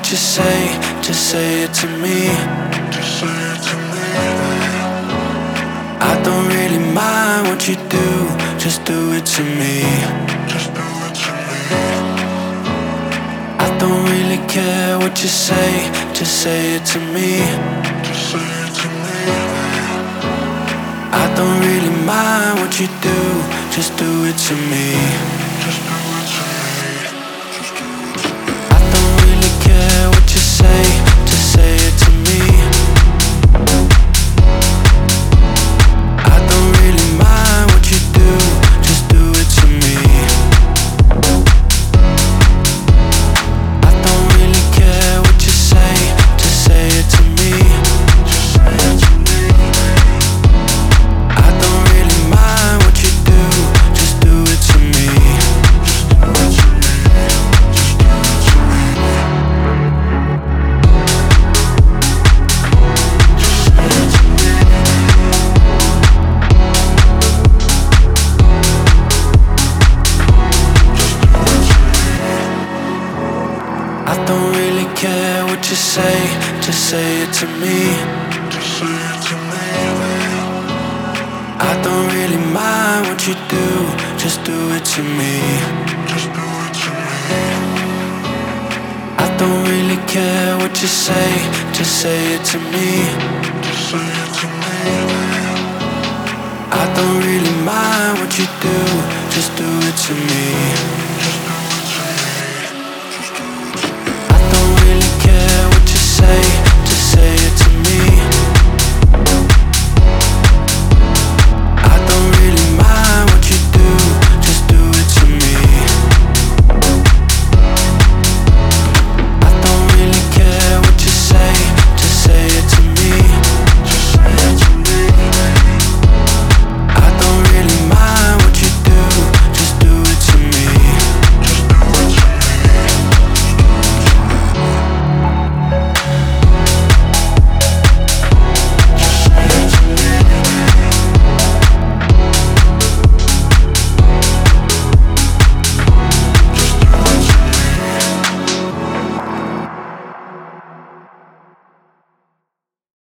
what you say, just say it to me. I don't really mind what you do, just do it to me. I don't really care what you say, just say it to me. I don't really mind what you do, just do it to me. I don't really care what you say, just say it to me. I don't really mind what you do, just do it to me. I don't really care what you say, just say it to me. I don't really mind what you do, just do it to me. I don't really care what you say, just say it to me. I don't really mind what you do, just do it to me. I don't really care what you say, just say it to me. I don't really mind what you do, just do it to me.